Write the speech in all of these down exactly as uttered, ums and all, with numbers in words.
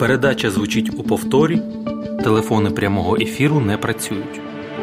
Передача звучить у повторі. Телефони прямого ефіру не працюють.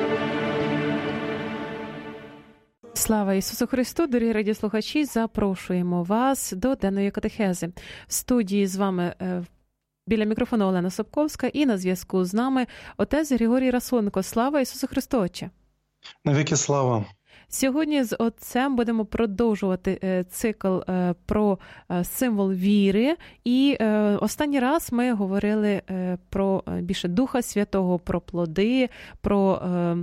Слава Ісусу Христу, дорогі радіослухачі, запрошуємо вас до денної катехези. В студії з вами е, біля мікрофону Олена Собковська і на зв'язку з нами отець Григорій Расонко. Слава Ісусу Христу, Отче! Навіки слава! Сьогодні з отцем будемо продовжувати цикл про символ віри. І останній раз ми говорили про більше Духа Святого, про плоди, про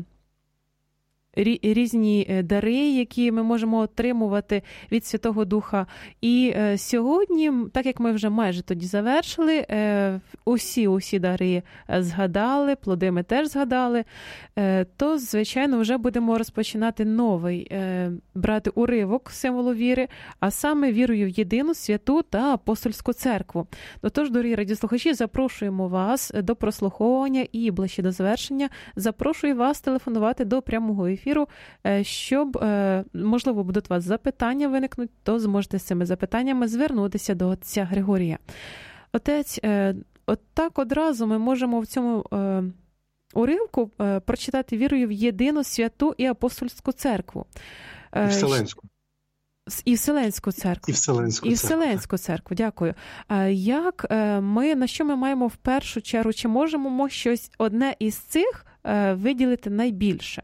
різні дари, які ми можемо отримувати від Святого Духа. І сьогодні, так як ми вже майже тоді завершили, усі, усі дари згадали, плоди ми теж згадали, то, звичайно, вже будемо розпочинати новий, брати уривок символу віри, а саме вірою в єдину, святу та апостольську церкву. Тож, дорогі радіослухачі, запрошуємо вас до прослуховування і ближче до завершення. Запрошую вас телефонувати до прямого ефіру. ефіру, щоб, можливо, будуть у вас запитання виникнуть, то зможете з цими запитаннями звернутися до отця Григорія. Отець, от так одразу ми можемо в цьому уривку прочитати вірою в єдину, святу і апостольську церкву. І Вселенську. І Вселенську церкву. І Вселенську І Вселенську церкву, дякую. Як ми, на що ми маємо в першу чергу, чи можемо ми щось одне із цих виділити найбільше?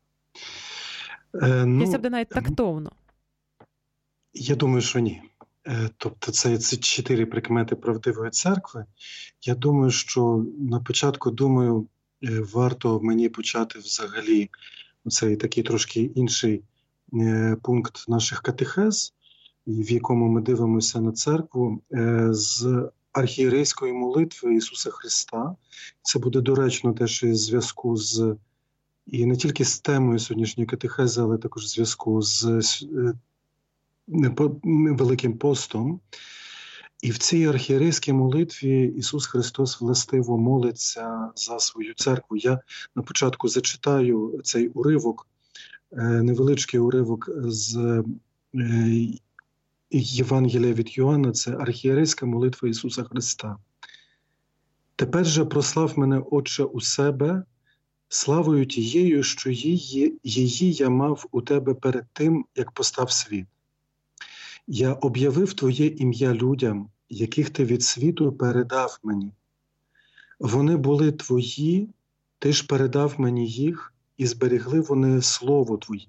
Е, ну, це буде навіть тактовно. Я думаю, що ні. Е, тобто це, це чотири прикмети правдивої церкви. Я думаю, що на початку, думаю, е, варто мені почати взагалі цей такий трошки інший е, пункт наших катехез, в якому ми дивимося на церкву, е, з архієрейської молитви Ісуса Христа. Це буде доречно теж і в зв'язку з І не тільки з темою сьогоднішньої катехези, але також в зв'язку з Великим постом. І в цій архієрейській молитві Ісус Христос властиво молиться за свою церкву. Я на початку зачитаю цей уривок, невеличкий уривок з Євангелія від Йоанна, це архієрейська молитва Ісуса Христа. «Тепер же прослав мене, Отче, у себе, славою тією, що її, її я мав у тебе перед тим, як постав світ. Я об'явив Твоє ім'я людям, яких Ти від світу передав мені. Вони були Твої, Ти ж передав мені їх, і зберегли вони слово Твоє.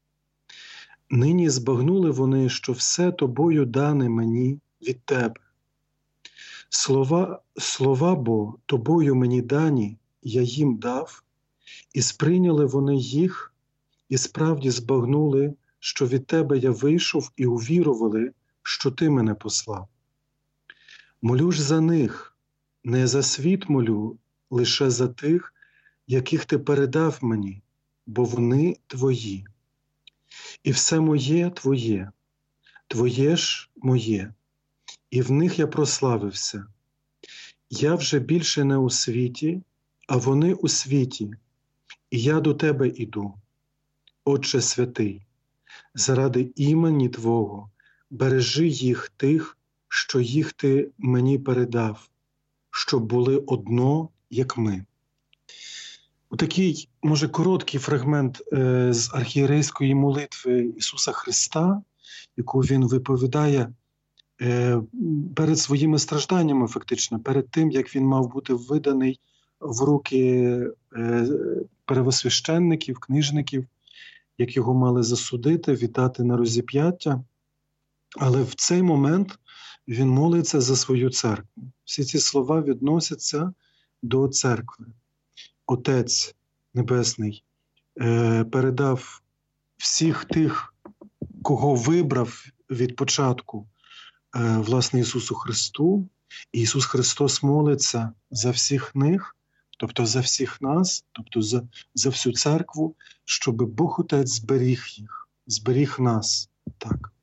Нині збагнули вони, що все Тобою дане мені від Тебе. Слова, слова бо Тобою мені дані, я їм дав, і сприйняли вони їх, і справді збагнули, що від Тебе я вийшов, і увірували, що Ти мене послав. Молю ж за них, не за світ молю, лише за тих, яких Ти передав мені, бо вони Твої. І все моє Твоє, Твоє ж моє, і в них я прославився. Я вже більше не у світі, а вони у світі, і я до Тебе іду, Отче святий, заради імені Твого, бережи їх тих, що їх Ти мені передав, щоб були одно, як ми». Отакий, може, короткий фрагмент е, з архієрейської молитви Ісуса Христа, яку Він виповідає е, перед своїми стражданнями, фактично, перед тим, як Він мав бути виданий в руки е, первосвященників, книжників, як його мали засудити, віддати на розіп'яття. Але в цей момент він молиться за свою церкву. Всі ці слова відносяться до церкви. Отець Небесний е, передав всіх тих, кого вибрав від початку, е, власне, Ісусу Христу. І Ісус Христос молиться за всіх них, тобто за всіх нас, тобто за, за всю церкву, щоб Бог Отець зберіг їх, зберіг нас. Так.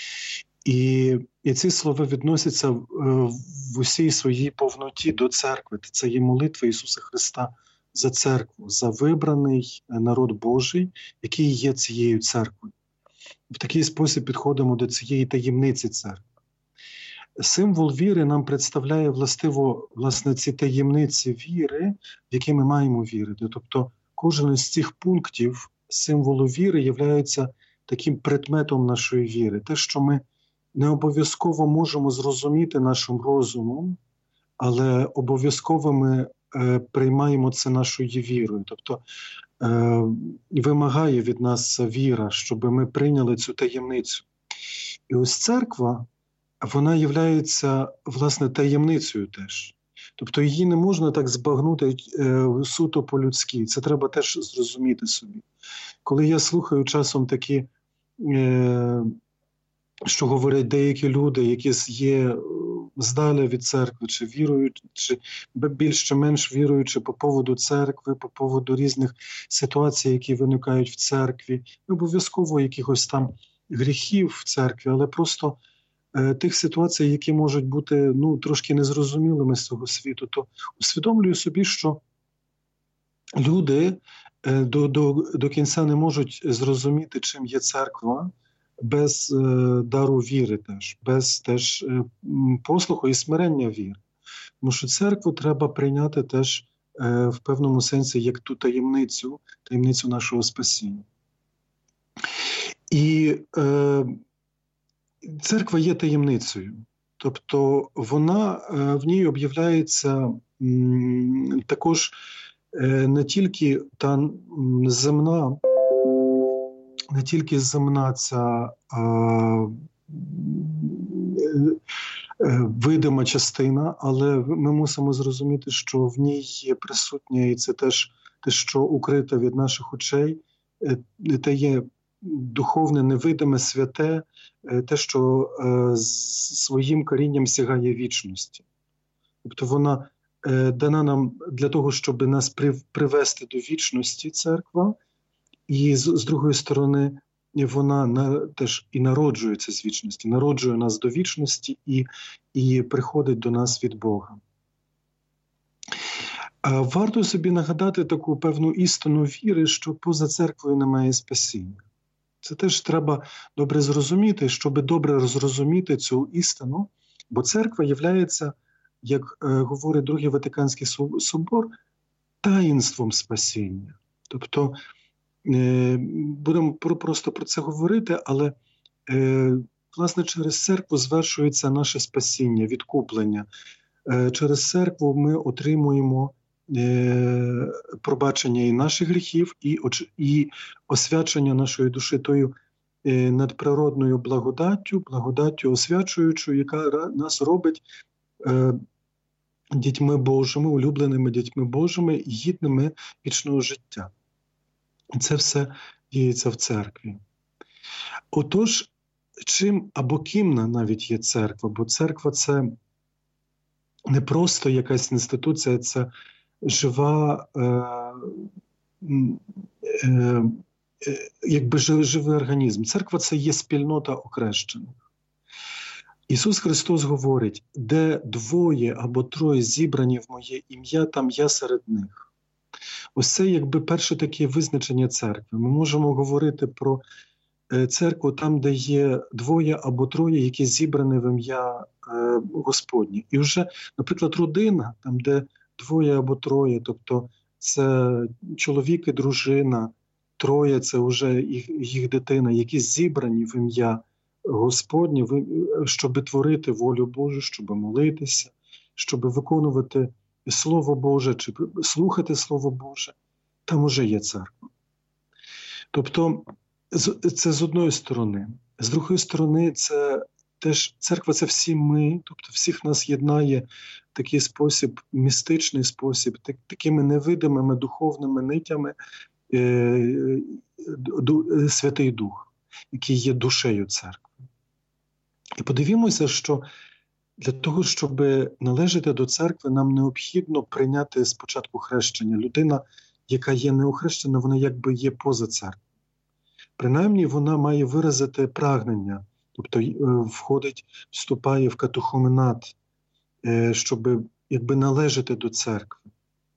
І, і ці слова відносяться в, в усій своїй повноті до церкви. Це є молитва Ісуса Христа за церкву, за вибраний народ Божий, який є цією церквою. В такий спосіб підходимо до цієї таємниці церкви. символ віри нам представляє властиво, власне, ці таємниці віри, в які ми маємо вірити. Тобто кожен із цих пунктів символу віри є таким предметом нашої віри. Те, що ми не обов'язково можемо зрозуміти нашим розумом, але обов'язково ми е, приймаємо це нашою вірою. Тобто е, вимагає від нас віра, щоб ми прийняли цю таємницю. І ось церква, вона є, власне, таємницею теж. Тобто її не можна так збагнути е, суто по-людськи. Це треба теж зрозуміти собі. Коли я слухаю часом такі, е, що говорять деякі люди, які є здаля від церкви, чи вірують, чи більш чи менш віруючи по поводу церкви, по поводу різних ситуацій, які виникають в церкві, не обов'язково якихось там гріхів в церкві, але просто е, тих ситуацій, які можуть бути ну, трошки незрозумілими з цього світу, то усвідомлюю собі, що люди е, до, до, до кінця не можуть зрозуміти, чим є церква, без е, дару віри теж, без теж е, послуху і смирення віри. Тому що церкву треба прийняти теж е, в певному сенсі як ту таємницю, таємницю нашого спасіння. І е, церква є таємницею. Тобто вона, е, в ній об'являється м, також е, не тільки та м, земна, не тільки земна ця е, е, видима частина, але ми мусимо зрозуміти, що в ній є присутнє, і це теж те, що укрите від наших очей, е, те є духовне, невидиме, святе, е, те, що е, своїм корінням сягає вічності. Тобто вона е, дана нам для того, щоб нас прив, привести до вічності, церква, і з, з другої сторони, вона на, теж і народжується з вічності, народжує нас до вічності і, і приходить до нас від Бога. А варто собі нагадати таку певну істину віри, що поза церквою немає спасіння. Це теж треба добре зрозуміти, щоб добре зрозуміти цю істину, бо церква є, як е, говорить Другий Ватиканський собор, таїнством спасіння. Тобто, е, будемо про, просто про це говорити, але е, власне через церкву звершується наше спасіння, відкуплення. Е, через церкву ми отримуємо е, пробачення і наших гріхів, і, і освячення нашої душі тою е, надприродною благодаттю, благодаттю освячуючою, яка нас робить е, дітьми Божими, улюбленими дітьми Божими і гідними вічного життя. Це все діється в церкві. Отож, чим або ким навіть є церква, бо церква – це не просто якась інституція, це жива, е, е, е, якби живий організм. Церква – це є спільнота окрещених. Ісус Христос говорить, де двоє або троє зібрані в моє ім'я, там я серед них. Ось це якби перше таке визначення церкви. Ми можемо говорити про церкву там, де є двоє або троє, які зібрані в ім'я Господнє. І вже, наприклад, родина, там, де двоє або троє, тобто це чоловік і дружина, троє – це вже їх, їх дитина, які зібрані в ім'я Господнє, щоб творити волю Божу, щоб молитися, щоб виконувати Слово Боже, чи слухати Слово Боже, там уже є церква. Тобто, це з одної сторони. З другої сторони, це теж церква – це всі ми, тобто всіх нас єднає такий спосіб, містичний спосіб, так, такими невидимими духовними нитями е, ду, Святий Дух, який є душею церкви. І подивімося, що для того, щоб належати до церкви, нам необхідно прийняти спочатку хрещення. Людина, яка є неохрещена, вона якби є поза церквою. Принаймні, вона має виразити прагнення, тобто входить, вступає в катехуменат, щоб якби належати до церкви.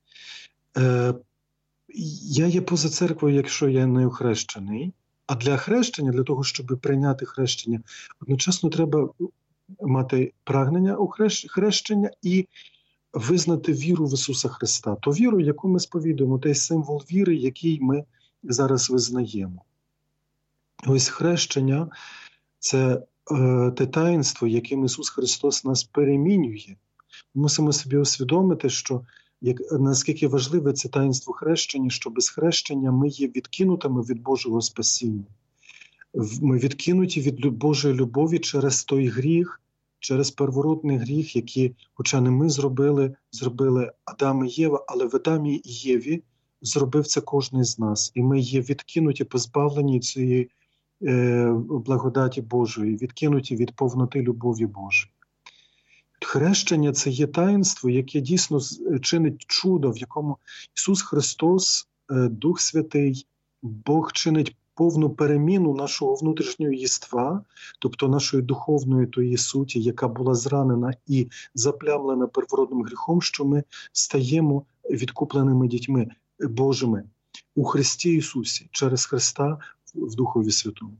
Я є поза церквою, якщо я не охрещений, а для хрещення, для того, щоб прийняти хрещення, одночасно треба мати прагнення у хрещення і визнати віру в Ісуса Христа. Ту віру, яку ми сповідуємо, той символ віри, який ми зараз визнаємо. Ось хрещення – це е, те таїнство, яким Ісус Христос нас перемінює. Ми мусимо собі усвідомити, що як, наскільки важливе це таїнство хрещення, що без хрещення ми є відкинутими від Божого спасіння. Ми відкинуті від Божої любові через той гріх, через первородний гріх, який, хоча не ми зробили, зробили Адам і Єва, але в Адамі і Єві зробив це кожен з нас. І ми є відкинуті, позбавлені цієї е, благодаті Божої, відкинуті від повноти любові Божої. Хрещення – це є таїнство, яке дійсно чинить чудо, в якому Ісус Христос, е, Дух Святий, Бог чинить повну переміну нашого внутрішнього єства, тобто нашої духовної тої суті, яка була зранена і заплямлена первородним гріхом, що ми стаємо відкупленими дітьми Божими у Христі Ісусі, через Христа в Духові Святому.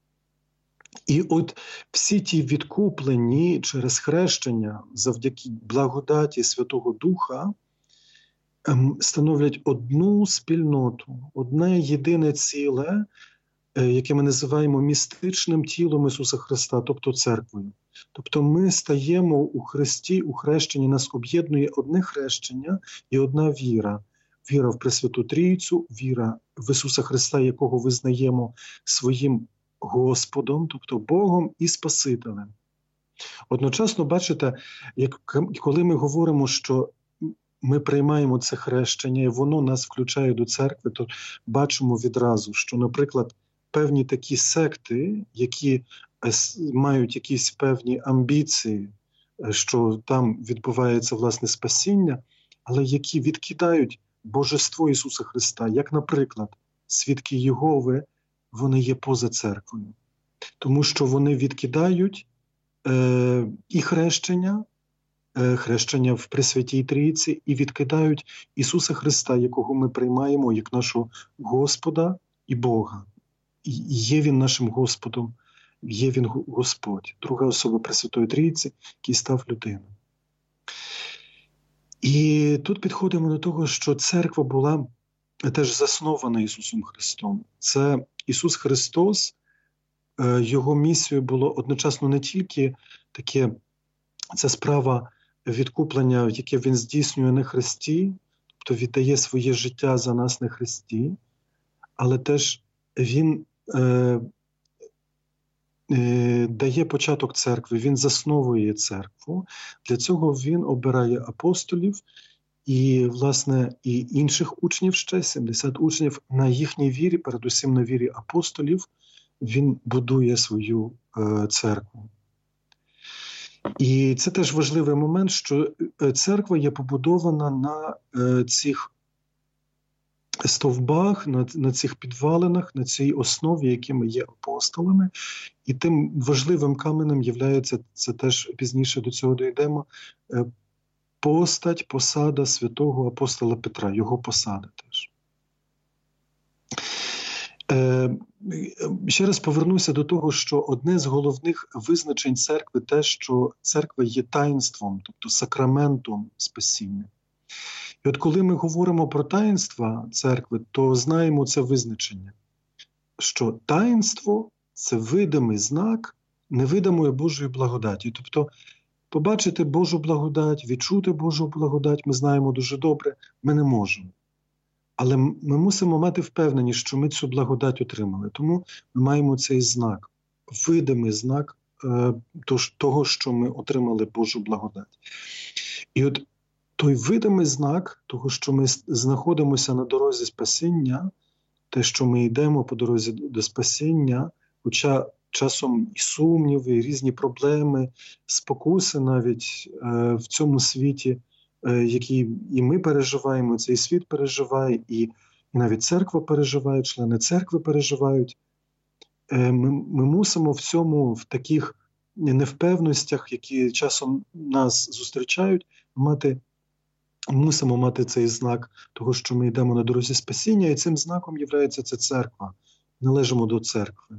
І от всі ті відкуплені через хрещення завдяки благодаті Святого Духа становлять одну спільноту, одне єдине ціле, яке ми називаємо містичним тілом Ісуса Христа, тобто церквою. Тобто ми стаємо у Христі, у хрещенні, нас об'єднує одне хрещення і одна віра. Віра в Пресвяту Трійцю, віра в Ісуса Христа, якого визнаємо своїм Господом, тобто Богом і Спасителем. Одночасно, бачите, як, коли ми говоримо, що ми приймаємо це хрещення, і воно нас включає до церкви, то бачимо відразу, що, наприклад, певні такі секти, які мають якісь певні амбіції, що там відбувається, власне, спасіння, але які відкидають Божество Ісуса Христа, як, наприклад, свідки Єгови, вони є поза церквою. Тому що вони відкидають е, і хрещення, е, хрещення в Пресвятій Трійці, і відкидають Ісуса Христа, якого ми приймаємо як нашого Господа і Бога. І є Він нашим Господом, є Він Господь, друга особа Пресвятої Трійці, який став людиною. І тут підходимо до того, що церква була теж заснована Ісусом Христом. Це Ісус Христос, Його місією було одночасно не тільки таке, ця справа відкуплення, яке Він здійснює на Христі, тобто віддає своє життя за нас на Христі, але теж Він е, е, дає початок церкви, Він засновує церкву. Для цього Він обирає апостолів і, власне, і інших учнів ще, сімдесят учнів, на їхній вірі, передусім на вірі апостолів, Він будує свою е, церкву. І це теж важливий момент, що церква є побудована на е, цих стовбах, на, на цих підвалинах, на цій основі, якими є апостолами. І тим важливим каменем є, це теж пізніше до цього дійдемо, е, постать, посада святого апостола Петра, його посада теж. Е, ще раз повернуся до того, що одне з головних визначень церкви те, що церква є таїнством, тобто сакраментом спасіння. І от коли ми говоримо про таїнства церкви, то знаємо це визначення, що таїнство – це видимий знак невидимої Божої благодаті. Тобто побачити Божу благодать, відчути Божу благодать ми знаємо дуже добре, ми не можемо. Але ми мусимо мати впевненість, що ми цю благодать отримали. Тому ми маємо цей знак, видимий знак е, того, що ми отримали Божу благодать. І от той видимий знак того, що ми знаходимося на дорозі спасіння, те, що ми йдемо по дорозі до спасіння, хоча часом і сумніви, і різні проблеми, спокуси навіть е, в цьому світі, які і ми переживаємо, цей світ переживає, і, і навіть церква переживає, члени церкви переживають. Ми, ми мусимо в цьому, в таких невпевностях, які часом нас зустрічають, мати, мусимо мати цей знак того, що ми йдемо на дорозі спасіння, і цим знаком є ця церква. Належимо до церкви.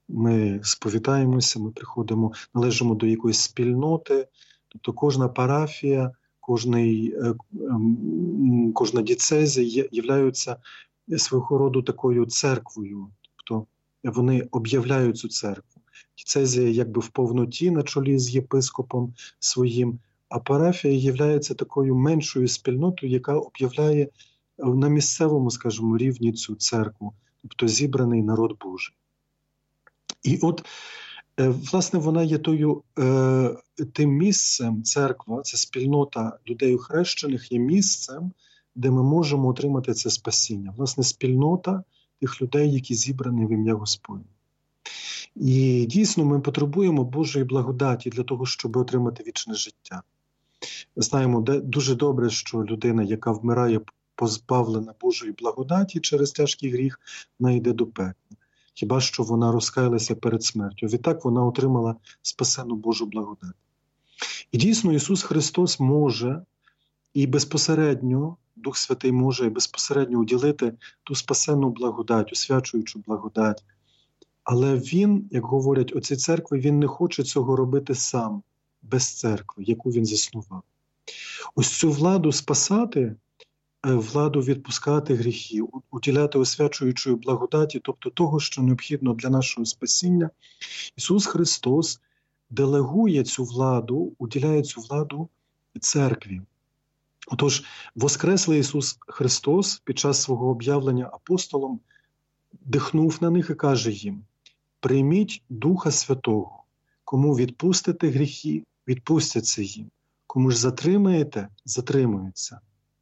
ми сповідаємося, ми приходимо, належимо до якоїсь спільноти, тобто кожна парафія, кожний, кожна дієцезія являються свого роду такою церквою, тобто вони об'являють цю церкву. Дієцезія якби в повноті на чолі з єпископом своїм, а парафія являється такою меншою спільнотою, яка об'являє на місцевому, скажімо, рівні цю церкву, тобто зібраний народ Божий. І от, власне, вона є тою, тим місцем, церква, це спільнота людей охрещених, є місцем, де ми можемо отримати це спасіння. Власне, спільнота тих людей, які зібрані в ім'я Господнє. І дійсно ми потребуємо Божої благодаті для того, щоб отримати вічне життя. Знаємо дуже добре, що людина, яка вмирає позбавлена Божої благодаті через тяжкий гріх, вона йде до пекла. Хіба що вона розкаялася перед смертю. Відтак вона отримала спасену Божу благодать. І дійсно Ісус Христос може і безпосередньо, Дух Святий може і безпосередньо уділити ту спасену благодать, освячуючу благодать. Але Він, як говорять оці церкви, Він не хоче цього робити сам, без церкви, яку Він заснував. Ось цю владу спасати, владу відпускати гріхи, уділяти освячуючої благодаті, тобто того, що необхідно для нашого спасіння, Ісус Христос делегує цю владу, уділяє цю владу церкві. Отож, воскреслий Ісус Христос під час свого об'явлення апостолом дихнув на них і каже їм: «Прийміть Духа Святого, кому відпустите гріхи, відпустяться їм, кому ж затримаєте, затримуються».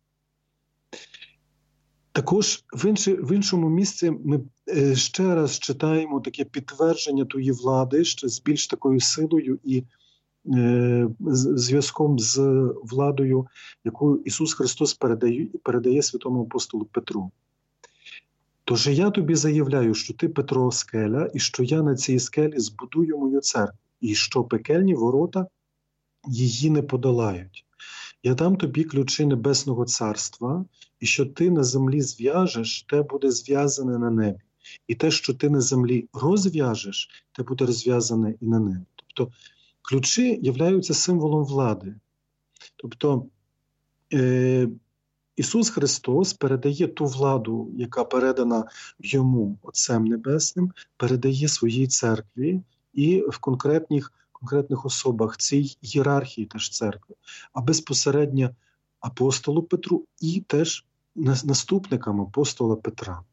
Також в, інші, в іншому місці ми ще раз читаємо таке підтвердження тої влади, ще з більш такою силою і е, зв'язком з владою, яку Ісус Христос передає, передає святому апостолу Петру. «Тож я тобі заявляю, що ти, Петро, скеля, і що я на цій скелі збудую мою церкву, і що пекельні ворота її не подолають. Я дам тобі ключі Небесного Царства, і що ти на землі зв'яжеш, те буде зв'язане на небі. І те, що ти на землі розв'яжеш, те буде розв'язане і на небі». Тобто ключі являються символом влади. Тобто е- Ісус Христос передає ту владу, яка передана йому Отцем Небесним, передає своїй церкві і в конкретних, конкретних особах цій ієрархії теж церкви, а безпосередньо апостолу Петру і теж наступникам апостола Петра.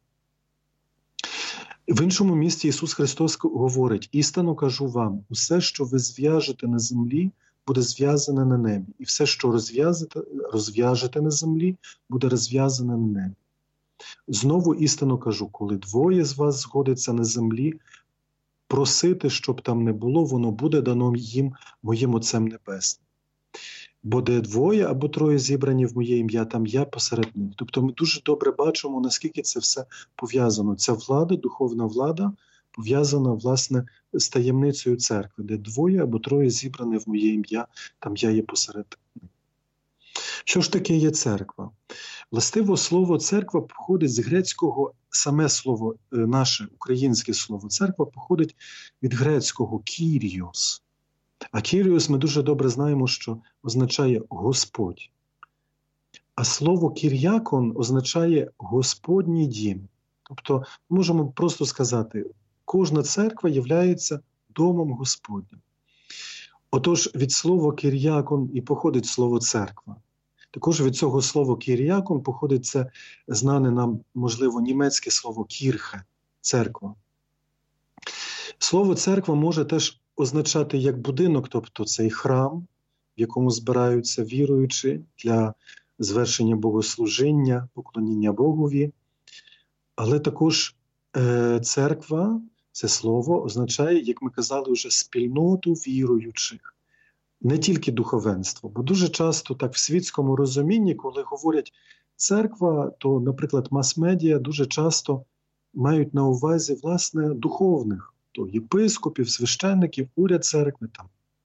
В іншому місці Ісус Христос говорить: «Істинно кажу вам, усе, що ви зв'яжете на землі, буде зв'язане на небі, і все, що розв'яжете, розв'яжете на землі, буде розв'язане на небі. Знову істинно кажу, коли двоє з вас згодяться на землі, просити, щоб там не було, воно буде дано їм моїм Отцем Небесним. Бо де двоє або троє зібрані в моє ім'я, там я посеред них». Тобто ми дуже добре бачимо, наскільки це все пов'язано. Ця влада, духовна влада, пов'язана, власне, з таємницею церкви, де двоє або троє зібрані в моє ім'я, там я є посеред них. Що ж таке є церква? Властиво, слово «церква» походить з грецького, саме слово, наше українське слово «церква» походить від грецького «кіріос». А «кіріос» ми дуже добре знаємо, що означає «Господь». А слово «кір'якон» означає «Господній дім». Тобто, можемо просто сказати, кожна церква є домом Господнім. Отож, від слова «кір'якон» і походить слово «церква». Також від цього слова «кір'якон» походить це знане нам, можливо, німецьке слово «кірхе» – «церква». Слово «церква» може теж означати як будинок, тобто цей храм, в якому збираються віруючі для звершення богослужіння, поклоніння Богові. Але також е, церква, це слово, означає, як ми казали вже, спільноту віруючих. Не тільки духовенство. Бо дуже часто так в світському розумінні, коли говорять церква, то, наприклад, мас-медіа дуже часто мають на увазі, власне, духовних. То єпископів, священників, уряд церкви, там,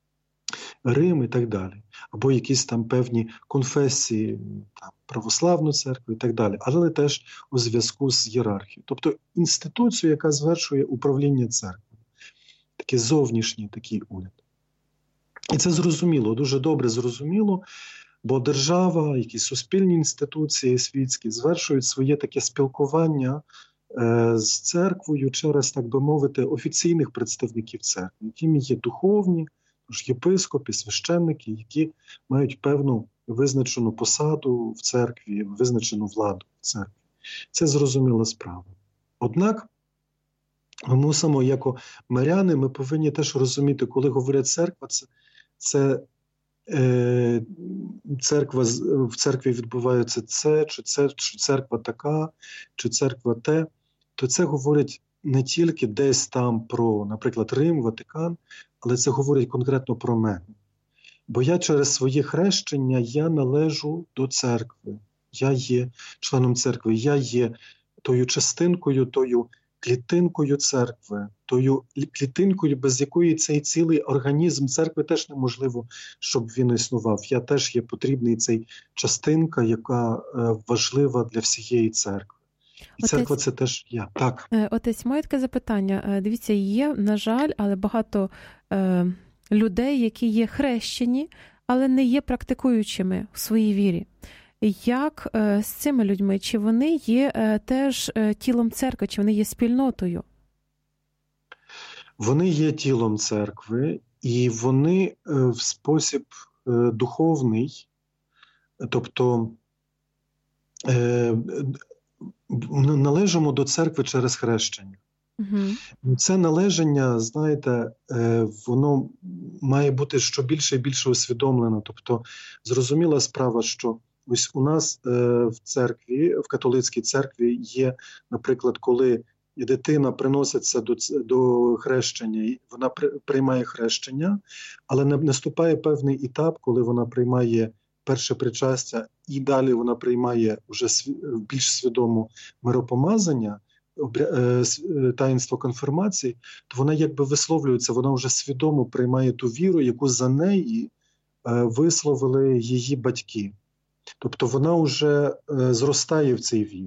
Рим і так далі. Або якісь там певні конфесії, там, православну церкву і так далі. Але теж у зв'язку з ієрархією. Тобто інституцію, яка звершує управління церквою. такий зовнішній такий уряд. І це зрозуміло, дуже добре зрозуміло, бо держава, якісь суспільні інституції світські звершують своє таке спілкування е, з церквою через, так би мовити, офіційних представників церкви, якими є духовні, тож єпископи, священники, які мають певну визначену посаду в церкві, визначену владу в церкві. Це зрозуміла справа. Однак, ми мусимо, як миряни, ми повинні теж розуміти, коли говорять церква, це, це е, церква, в церкві відбувається це, чи, це, чи церква така, чи церква те, то це говорять не тільки десь там про, наприклад, Рим, Ватикан, але це говорить конкретно про мене. Бо я через своє хрещення, я належу до церкви. Я є членом церкви, я є тою частинкою, тою клітинкою церкви, тою клітинкою, без якої цей цілий організм церкви теж неможливо, щоб він існував. Я теж є потрібний цей частинка, яка важлива для всієї церкви. І Отець, церква – це теж я. Так. Отець, моє таке запитання. Дивіться, є, на жаль, але багато е, людей, які є хрещені, але не є практикуючими в своїй вірі. Як е, з цими людьми? Чи вони є е, теж е, тілом церкви, чи вони є спільнотою? Вони є тілом церкви, і вони е, в спосіб е, духовний, тобто е, належимо до церкви через хрещення. Угу. Це належення, знаєте, е, воно має бути що більше і більше усвідомлено. Тобто зрозуміла справа, що ось у нас е, в церкві, в католицькій церкві є, наприклад, коли дитина приноситься до, до хрещення, вона при, приймає хрещення, але не, наступає певний етап, коли вона приймає перше причастя і далі вона приймає вже сві, більш свідомо миропомазання, е, таїнство конфірмації, то вона якби висловлюється, вона вже свідомо приймає ту віру, яку за неї е, висловили її батьки. Тобто вона вже е, зростає в цій вірі.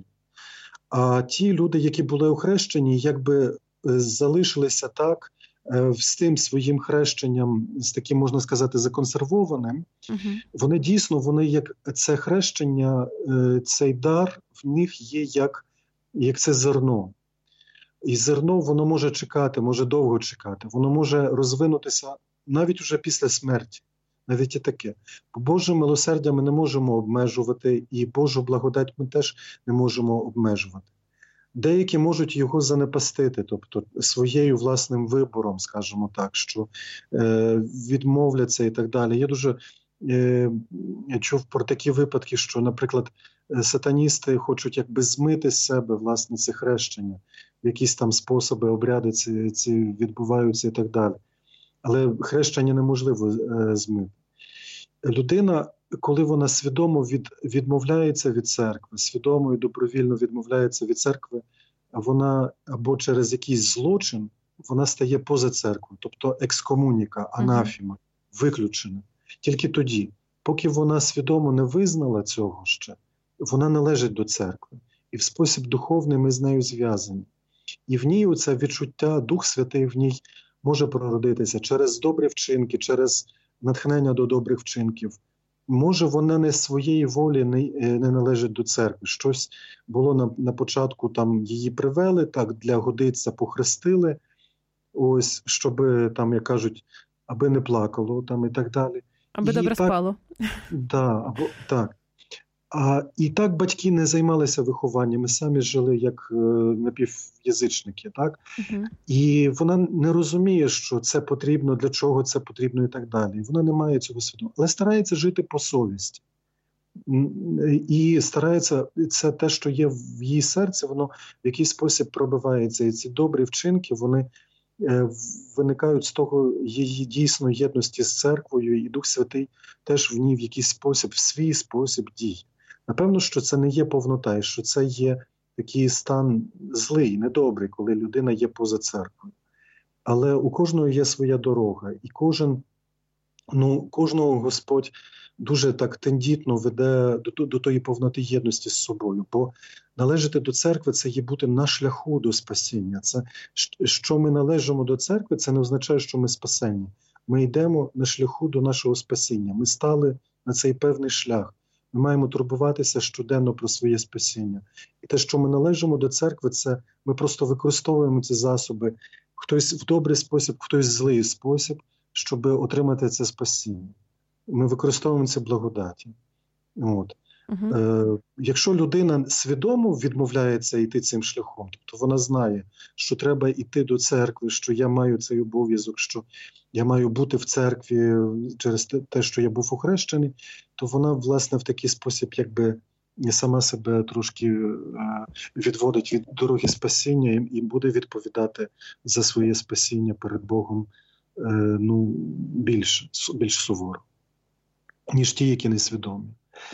А ті люди, які були охрещені, якби е, залишилися так, е, з тим своїм хрещенням, з таким, можна сказати, законсервованим, uh-huh. вони дійсно, вони як це хрещення, е, цей дар в них є як, як це зерно. І зерно, воно може чекати, може довго чекати, воно може розвинутися навіть уже після смерті. Навіть і таке. Бо Боже милосердя ми не можемо обмежувати, і Божу благодать ми теж не можемо обмежувати. Деякі можуть його занепастити, тобто своєю власним вибором, скажімо так, що е, відмовляться і так далі. Я дуже е, чув про такі випадки, що, наприклад, сатаністи хочуть якби змити з себе, власне, це хрещення, якісь там способи, обряди ці, ці відбуваються і так далі. Але хрещення неможливо е, змити. Людина, коли вона свідомо від, відмовляється від церкви, свідомо і добровільно відмовляється від церкви, вона або через якийсь злочин, вона стає поза церквою, тобто екскомуніка, анафіма, uh-huh. виключена. Тільки тоді, поки вона свідомо не визнала цього ще, вона належить до церкви. І в спосіб духовний ми з нею зв'язані. І в ній оце відчуття, Дух Святий в ній може прородитися через добрі вчинки, через натхнення до добрих вчинків. Може, вона не своєї волі не, не належить до церкви. Щось було на, на початку, там її привели, так, для годиться похрестили, ось, щоб, там, як кажуть, аби не плакало, там, і так далі. Аби і добре так, спало. Да, або, так. А, і так батьки не займалися вихованням, ми самі жили як е, напівязичники, так? Uh-huh. І вона не розуміє, що це потрібно, для чого це потрібно і так далі. Вона не має цього свідомо, але старається жити по совісті. І старається, це те, що є в її серці, воно в якийсь спосіб пробивається. І ці добрі вчинки, вони е, виникають з того її дійсно єдності з церквою, і Дух Святий теж в ній в якийсь спосіб, в свій спосіб діє. Напевно, що це не є повнота, і що це є такий стан злий, недобрий, коли людина є поза церквою. Але у кожного є своя дорога, і кожен, ну, кожного Господь дуже так тендітно веде до, до тої повноти єдності з собою. Бо належати до церкви – це є бути на шляху до спасіння. Це, що ми належимо до церкви, це не означає, що ми спасені. Ми йдемо на шляху до нашого спасіння. Ми стали на цей певний шлях. Ми маємо турбуватися щоденно про своє спасіння. І те, що ми належимо до церкви, це ми просто використовуємо ці засоби. Хтось в добрий спосіб, хтось в злий спосіб, щоб отримати це спасіння. Ми використовуємо це благодаті. От. Uh-huh. Е, якщо людина свідомо відмовляється йти цим шляхом, тобто вона знає, що треба йти до церкви, що я маю цей обов'язок, що я маю бути в церкві через те, що я був охрещений, то вона, власне, в такий спосіб якби сама себе трошки е, відводить від дороги спасіння і, і буде відповідати за своє спасіння перед Богом е, ну, більш, більш суворо, ніж ті, які несвідомі.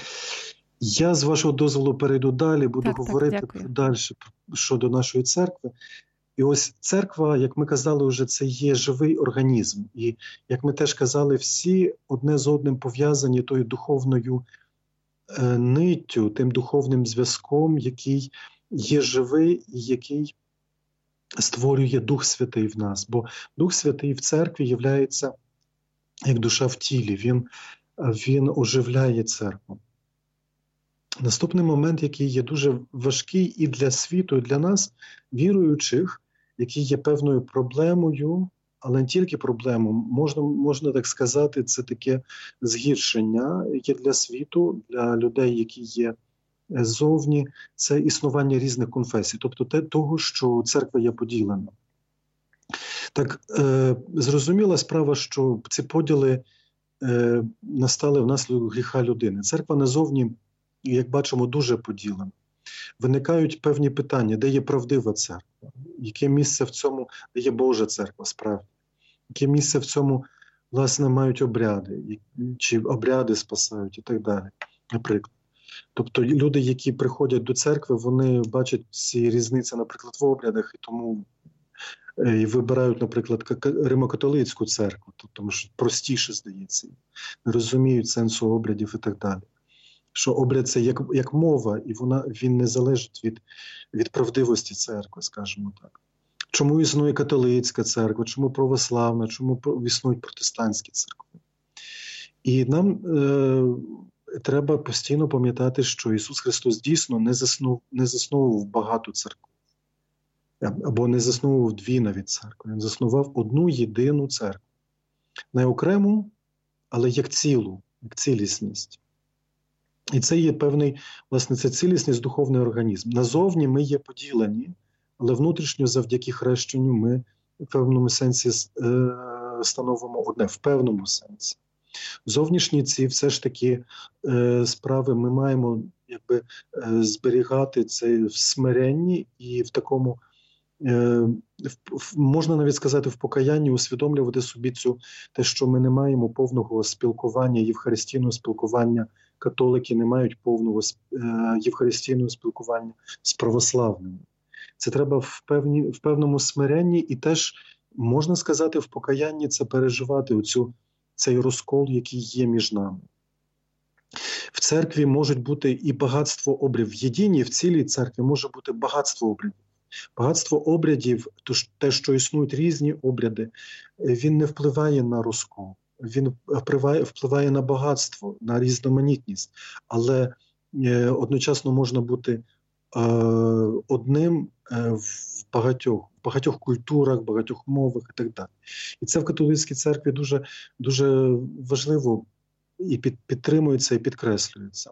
Я, з вашого дозволу, перейду далі, буду так, говорити так, далі щодо нашої церкви. І ось церква, як ми казали вже, це є живий організм. І, як ми теж казали, всі одне з одним пов'язані тою духовною е, ниттю, тим духовним зв'язком, який є живий і який створює Дух Святий в нас. Бо Дух Святий в церкві являється як душа в тілі, він, він оживляє церкву. Наступний момент, який є дуже важкий і для світу, і для нас, віруючих, який є певною проблемою, але не тільки проблемою, можна, можна так сказати, це таке згіршення, яке для світу, для людей, які є ззовні, це існування різних конфесій, тобто те, того, що церква є поділена. Так, е, зрозуміла справа, що ці поділи е, настали внаслідок гріха людини. Церква назовні, як бачимо, дуже поділена. Виникають певні питання, де є правдива церква, яке місце в цьому, де є Божа церква, справді, яке місце в цьому, власне, мають обряди, чи обряди спасають і так далі, наприклад. Тобто люди, які приходять до церкви, вони бачать ці різниці, наприклад, в обрядах, і тому і вибирають, наприклад, Римо-католицьку церкву, тому що простіше, здається, не розуміють сенсу обрядів і так далі. Що обряд – це як, як мова, і вона, він не залежить від, від правдивості церкви, скажімо так. Чому існує католицька церква, чому православна, чому існують протестантські церкви. І нам е, треба постійно пам'ятати, що Ісус Христос дійсно не, заснув, не засновував багато церков. Або не засновував дві навіть церкви. Він заснував одну єдину церкву. Не окрему, але як цілу, як цілісність. І це є певний, власне, це цілісність, духовний організм. Назовні ми є поділені, але внутрішньо завдяки хрещенню ми в певному сенсі е, становимо одне, в певному сенсі. Зовнішні ці все ж таки е, справи ми маємо якби, е, зберігати це в смиренні і в такому, е, в, можна навіть сказати, в покаянні усвідомлювати собі цю, те, що ми не маємо повного спілкування, євхаристійного спілкування. Католики не мають повного е, євхаристійного спілкування з православними. Це треба в, певні, в певному смиренні і теж, можна сказати, в покаянні це переживати оцю, цей розкол, який є між нами. В церкві можуть бути і багатство обрядів. В єдиній, в цілій церкві може бути багатство обрядів. Багатство обрядів, те, що існують різні обряди, він не впливає на розкол. Він впливає, впливає на багатство, на різноманітність, але е, одночасно можна бути е, одним е, в багатьох, в багатьох культурах, багатьох мовах і так далі. І це в католицькій церкві дуже, дуже важливо і під, підтримується, і підкреслюється.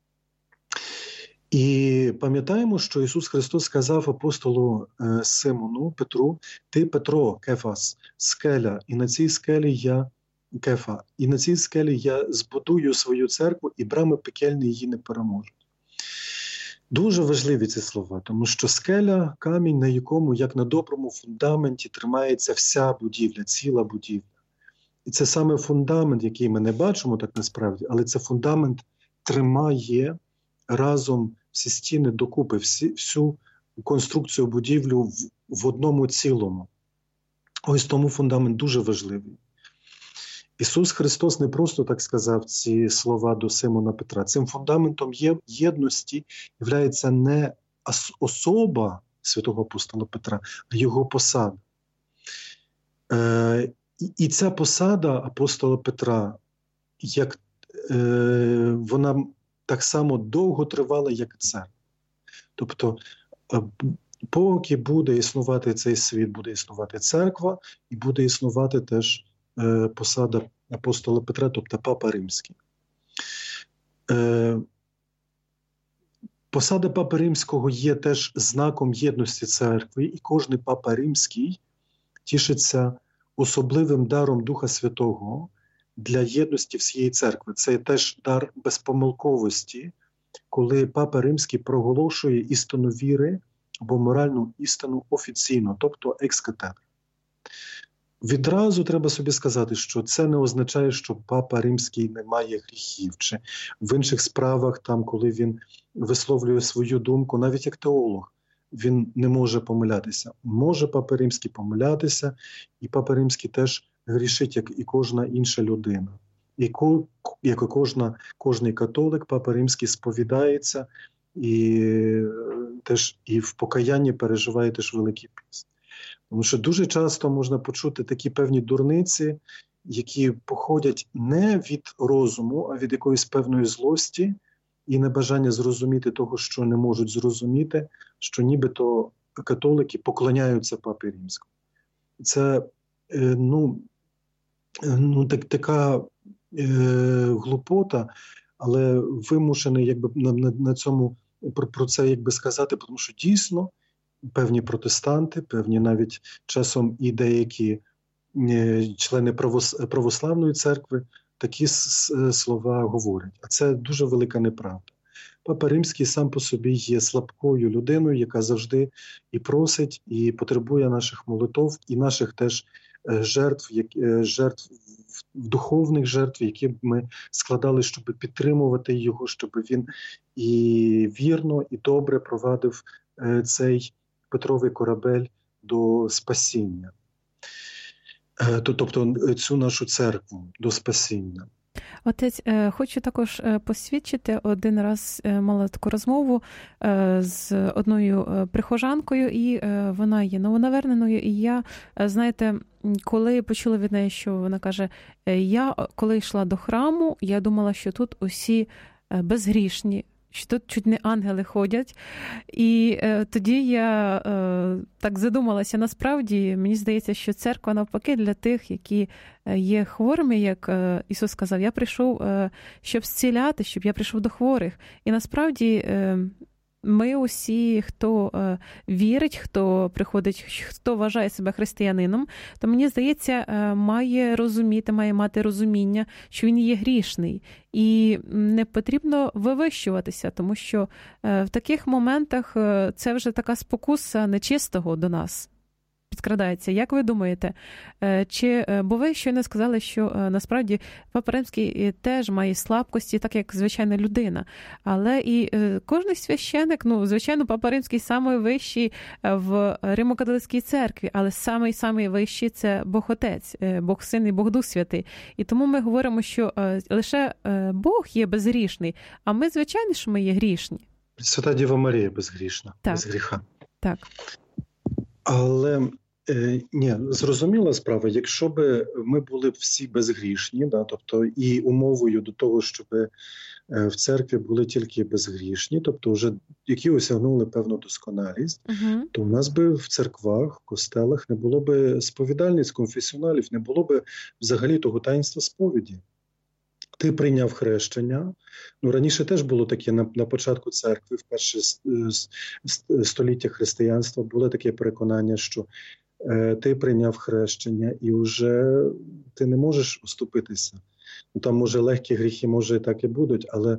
І пам'ятаємо, що Ісус Христос сказав апостолу е, Симону, Петру: «Ти, Петро, Кефас, скеля, і на цій скелі я Кефа, і на цій скелі я збудую свою церкву, і брами пекельні її не переможуть». Дуже важливі ці слова, тому що скеля – камінь, на якому, як на доброму фундаменті, тримається вся будівля, ціла будівля. І це саме фундамент, який ми не бачимо так насправді, але це фундамент тримає разом всі стіни докупи, всі, всю конструкцію будівлю в, в одному цілому. Ось тому фундамент дуже важливий. Ісус Христос не просто так сказав ці слова до Симона Петра. Цим фундаментом є єдності являється не особа святого апостола Петра, а його посада. Е, і ця посада апостола Петра, як, е, вона так само довго тривала, як церква. Тобто, поки буде існувати цей світ, буде існувати церква, і буде існувати теж е, посада апостола Петра, тобто Папа Римський. Е, посада Папи Римського є теж знаком єдності церкви, і кожний Папа Римський тішиться особливим даром Духа Святого для єдності всієї церкви. Це теж дар безпомилковості, коли Папа Римський проголошує істину віри або моральну істину офіційно, тобто екс-катедра. Відразу треба собі сказати, що це не означає, що Папа Римський не має гріхів, чи в інших справах, там, коли він висловлює свою думку, навіть як теолог, він не може помилятися. Може Папа Римський помилятися, і Папа Римський теж грішить, як і кожна інша людина. І як і кожна, кожний католик, Папа Римський сповідається і теж і в покаянні переживає теж Великий Піст. Тому що дуже часто можна почути такі певні дурниці, які походять не від розуму, а від якоїсь певної злості і небажання зрозуміти того, що не можуть зрозуміти, що нібито католики поклоняються Папі Римському. Це ну, ну, так, така е, глупота, але вимушений якби, на, на, на цьому про, про це якби сказати, тому що дійсно певні протестанти, певні навіть часом і деякі е, члени правос, православної церкви такі с, слова говорять. А це дуже велика неправда. Папа Римський сам по собі є слабкою людиною, яка завжди і просить, і потребує наших молитов, і наших теж жертв, жертв, духовних жертв, які б ми складали, щоб підтримувати його, щоб він і вірно, і добре провадив цей Петровий корабель до спасіння. Тобто цю нашу церкву до спасіння. Отець, хочу також посвідчити, один раз мала таку розмову з одною прихожанкою, і вона є новонаверненою, і я, знаєте, коли почула від неї, що вона каже, я коли йшла до храму, я думала, що тут усі безгрішні, що тут чуть не ангели ходять. І е, тоді я е, так задумалася. Насправді, мені здається, що церква навпаки для тих, які є хворими, як е, Ісус сказав, я прийшов, е, щоб зціляти, щоб я прийшов до хворих. І насправді е, ми усі, хто е, вірить, хто приходить, хто вважає себе християнином, то, мені здається, е, має розуміти, має мати розуміння, що він є грішний. І не потрібно вивищуватися, тому що е, в таких моментах е, це вже така спокуса нечистого до нас підкрадається. Як ви думаєте, чи, бо ви щойно сказали, що насправді Папа Римський теж має слабкості, так як звичайна людина, але і кожний священик, ну, звичайно, Папа Римський самий вищий в Римо-католицькій церкві, але самий-самий вищий – це Бог Отець, Бог Син і Бог Дух Святий. І тому ми говоримо, що лише Бог є безгрішний, а ми, звичайно, що ми є грішні. Свята Діва Марія безгрішна, так. без гріха. Так. Але Е, ні, зрозуміла справа, якщо б ми були всі безгрішні, да, тобто і умовою до того, щоб е, в церкві були тільки безгрішні, тобто вже які осягнули певну досконалість, uh-huh. то у нас би в церквах, в костелах не було б сповідальниць, конфесіоналів, не було б взагалі того таїнства сповіді. Ти прийняв хрещення. Ну, раніше теж було таке, на, на початку церкви, в перше століття християнства, було таке переконання, що е, ти прийняв хрещення і вже ти не можеш уступитися. Ну, там, може, легкі гріхи, може, так і будуть, але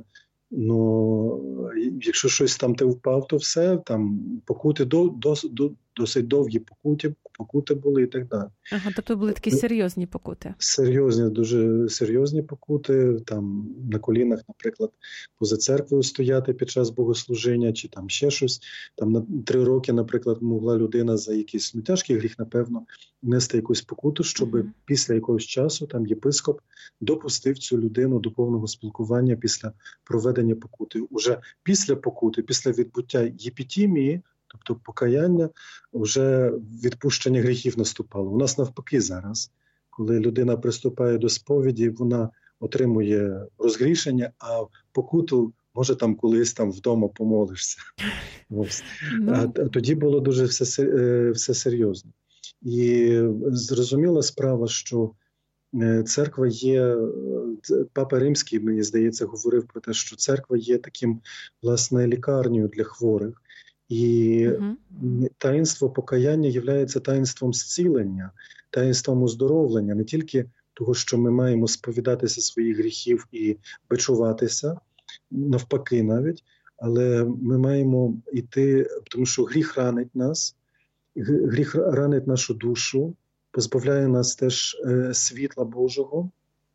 ну, якщо щось там ти впав, то все, там покути до, до, до, досить довгі покуті, покути були і так далі. Ага, тобто були такі серйозні покути? Серйозні, дуже серйозні покути, там на колінах, наприклад, поза церквою стояти під час богослужіння, чи там ще щось. Там на три роки, наприклад, могла людина за якийсь, ну, тяжкий гріх, напевно, нести якусь покуту, щоб mm-hmm. після якогось часу там єпископ допустив цю людину до повного спілкування після проведення покути. Уже після покути, після відбуття єпітімії, тобто покаяння, вже відпущення гріхів наступало. У нас навпаки зараз, коли людина приступає до сповіді, вона отримує розгрішення, а покуту, може, там колись там вдома помолишся. Ось. No. А, а тоді було дуже все, все серйозно. І зрозуміла справа, що церква є, Папа Римський, мені здається, говорив про те, що церква є таким, власне, лікарнею для хворих. І uh-huh. таїнство покаяння є таїнством зцілення, таїнством оздоровлення, не тільки того, що ми маємо сповідатися своїх гріхів і бичуватися, навпаки навіть, але ми маємо йти, тому що гріх ранить нас, гріх ранить нашу душу, позбавляє нас теж світла Божого,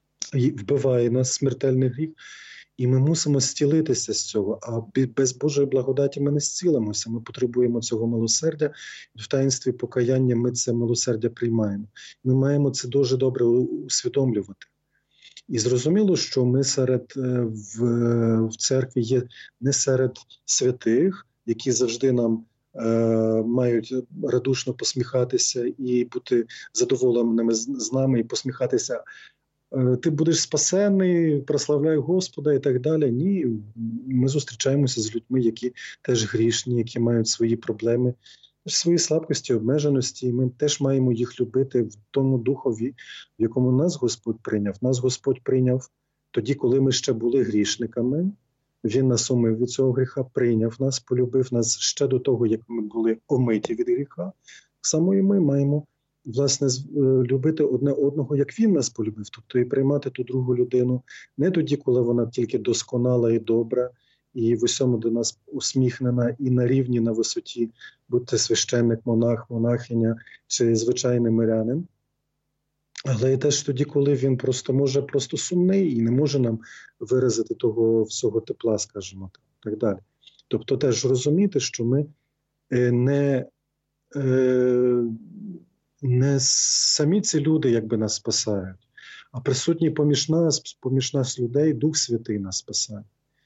вбиває нас смертельний гріх. І ми мусимо зцілитися з цього, а без Божої благодаті ми не зцілимося. Ми потребуємо цього милосердя, і в таїнстві покаяння ми це милосердя приймаємо. Ми маємо це дуже добре усвідомлювати. І зрозуміло, що ми серед, в, в церкві є не серед святих, які завжди нам е, мають радушно посміхатися і бути задоволеними з, з нами, і посміхатися. Ти будеш спасений, прославляй Господа і так далі. Ні, ми зустрічаємося з людьми, які теж грішні, які мають свої проблеми, свої слабкості, обмеженості. І ми теж маємо їх любити в тому духові, в якому нас Господь прийняв. Нас Господь прийняв тоді, коли ми ще були грішниками. Він нас омив від цього гріха, прийняв нас, полюбив нас ще до того, як ми були омиті від гріха. Так само і ми маємо, власне, любити одне одного, як він нас полюбив, тобто і приймати ту другу людину не тоді, коли вона тільки досконала і добра, і в усьому до нас усміхнена, і на рівні, на висоті, будь-то священник, монах, монахиня чи звичайний мирянин, але і теж тоді, коли він просто може просто сумний і не може нам виразити того всього тепла, скажімо так, далі. Тобто теж розуміти, що ми не... Е, Не самі ці люди, якби, нас спасають, а присутній поміж нас, поміж нас людей, Дух Святий нас спасає.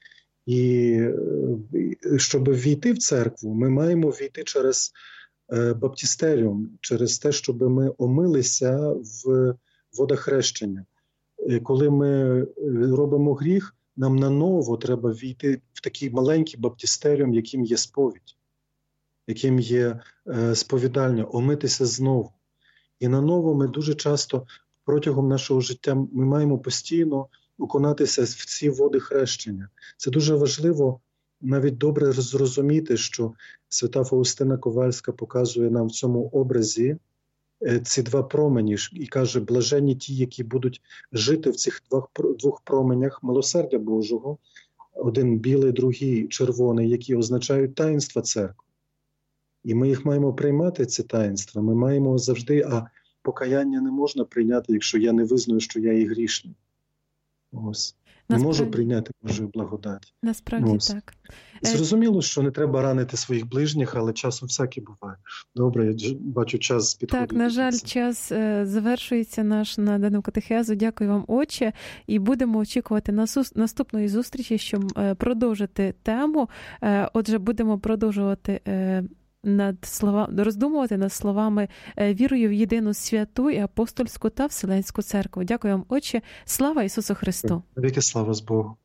І щоб війти в церкву, ми маємо війти через баптистеріум, через те, щоб ми омилися в водохрещення. Коли ми робимо гріх, нам наново треба війти в такий маленький баптистеріум, яким є сповідь, яким є сповідальня, омитися знову. І наново ми дуже часто протягом нашого життя ми маємо постійно окунатися в ці води хрещення. Це дуже важливо навіть добре зрозуміти, що свята Фаустина Ковальська показує нам в цьому образі ці два промені і каже, блаженні ті, які будуть жити в цих двох променях милосердя Божого, один білий, другий червоний, які означають таїнства церкви. І ми їх маємо приймати, ці таїнства. Ми маємо завжди, а покаяння не можна прийняти, якщо я не визнаю, що я є грішний. Ось. Не Насправді... можу прийняти Божої благодаті. Насправді Ось. так. Зрозуміло, що не треба ранити своїх ближніх, але часом всяке буває. Добре, я бачу, час підходить. Так, на жаль, час завершується наш надану катехезу. Дякую вам, отче. І будемо очікувати наступної зустрічі, щоб продовжити тему. Отже, будемо продовжувати над слова, роздумувати над словами вірою в єдину святу і апостольську та Вселенську церкву. Дякую вам, отче. Слава Ісусу Христу! Віки слава з Богу!